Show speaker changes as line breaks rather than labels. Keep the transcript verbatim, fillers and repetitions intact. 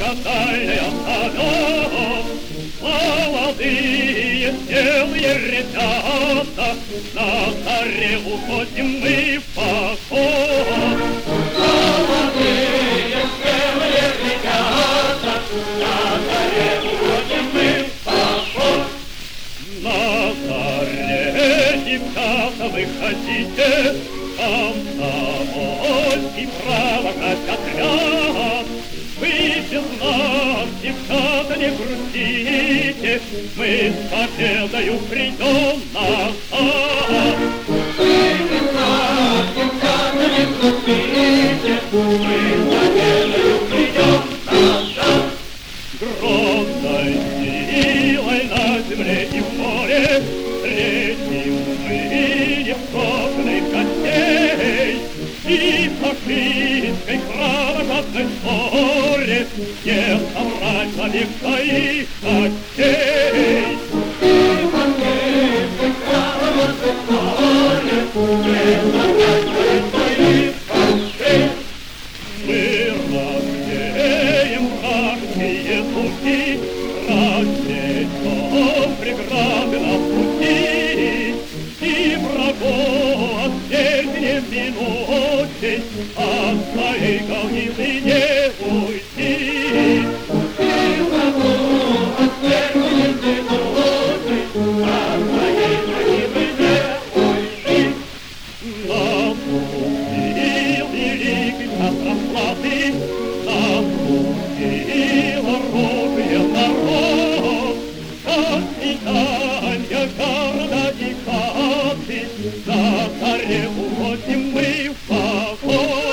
хрустальный садок. Молодые смелые ребята, на заре уходим мы в поход. Молодые смелые ребята, на заре уходим мы в поход. На заре, девчата, выходите, комсомольский провожать отряд. Вы без нас, девчата, не грустите, мы с победою придем назад. Вы без нас, девчата, не грустите, мы с победою придем назад. Грозной силой на земле и в море встретим мы невзгодных гостей. И фашистской кровожадной ссоре не собрать вовек своих костей. И фашистской кровожадной ссоре не собрать вовек своих костей. Мы рассеем вражеские звуки, рассечем преграды на пути, и врагов от степени минутей от своей галины не уйти. И врагов от степени минутей от своей галины не уйти. Наступил великий час расплаты, наступил оружие народ, как свидания города и хаты, на заре уходим мы в поход.